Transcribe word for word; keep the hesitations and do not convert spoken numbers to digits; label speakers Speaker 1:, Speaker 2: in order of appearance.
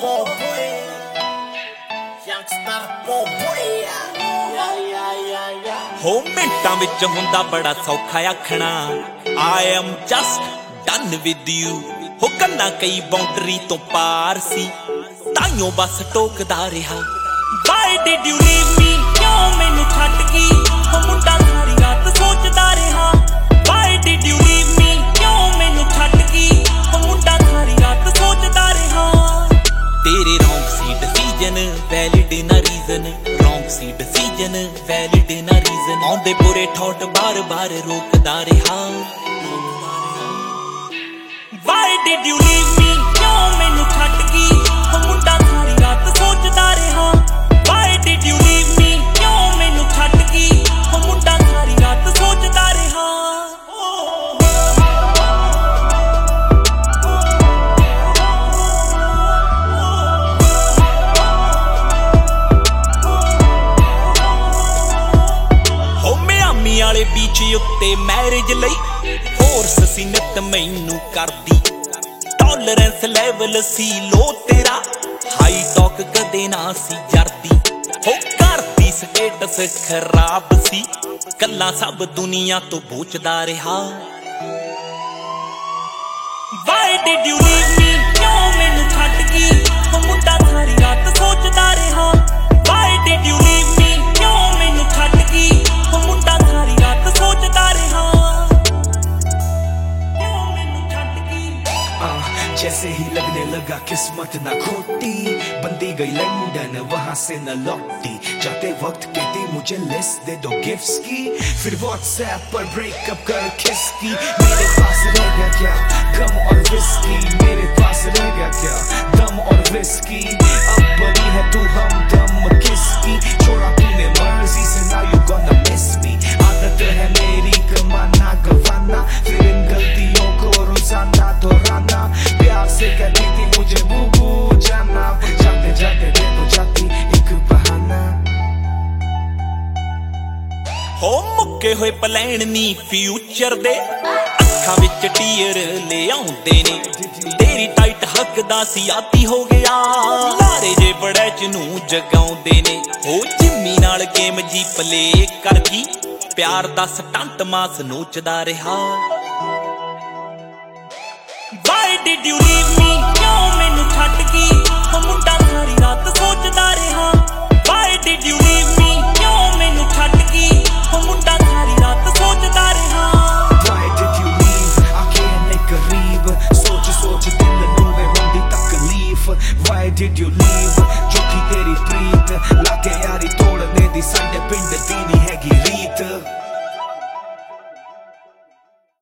Speaker 1: हो मिंटां विच हुंदा बड़ा सौखा आखना I am just done with you. हो गल्लां कई बाउंडरी तो पार सी ताइयों बस टोकदा रहा। Why did you leave me? क्यों मैनू छड्ड गई? हो मुंडा सारी रात सोचदा रहा। Why did you leave me? क्यों मैनू छड्ड गई? हो मुंडा सारी रात सोचदा रहा। तेरे रॉन्ग सी डिसीजन वैलिड ना रीजन, रॉन्ग सी डिसीजन वैलिड ना रीजन। आउंदे बुरे थॉट बार बार रोकदा रहा। Why did you leave me? क्यों मैनू छड्ड गई? हो मुंडा सारी रात सोचदा रहा। Why did you leave me? क्यों मैनू छड्ड गई? हो मुंडा सारी रात सोचदा रहा। हो मियामी वाले बीच उत्ते मैरिज लई फोर्स सी नित मैनू करदी। टॉलरेंस लेवल सी लो तेरा हाई टॉक कदे ना सी जरदी। हो करती स्टेटस खराब सी गल्लां सब दुनिया तो पूछदा रहा। Why did you leave me? क्यों मैनू छड्ड गई? हो मुंडा सारी रात सोचदा रहा। Why did you leave me? क्यों मैनू छड्ड गई? हो मुंडा सारी रात सोचदा रहा। क्यों मैनू छड्ड गई?
Speaker 2: जैसे ही लगने लगा किस्मत ना खोटी, बंदी गई लंदन वहां से न लौटी। जाते वक्त कहती मुझे लिस्ट दे दो गिफ्ट्स की, फिर व्हाट्सएप पर ब्रेकअप कर किस की। मेरे पास रह गया क्या गम और विस्की, मेरे पास रह गया क्या दम और विस्की। अब बड़ी है तू हमदम किसकी, छोड़ा तूने मर्जी से now you gonna miss me। आदत है मेरी कमाना गवाना, फिर इन गलतियों को रोजाना दोहराना। प्यार से कहती थी मुझे बूबू जाना, पर जाते जाते दे तो जाती एक बहाना।
Speaker 1: हो मुक्के होए प्लान नी फ्यूचर दे, अखां विच टीयर ले आउंदे ने। तेरी टाइट हकदा सी आती हो गया, लारे जे बड़े च नू जगाउंदे ने। हो जिम्मी नाल गेम जी प्ले कर गई, प्यार दा स्टंट मास नोचदा रहा। Why did you leave me? क्यों मैनू छड्ड गई? हो मुंडा सारी रात सोचदा रहा। Why did you leave me? क्यों मैनू छड्ड गई? हो मुंडा सारी रात सोचदा रहा।
Speaker 2: Why did you leave? आके ने करीब सोच सोच दिल नू वे हुंदी तकलीफ। Why did you leave? जो थी तेरी प्रीत लाके यारी तोड़ने दी साडे पिंड दी नी हैगी रीत।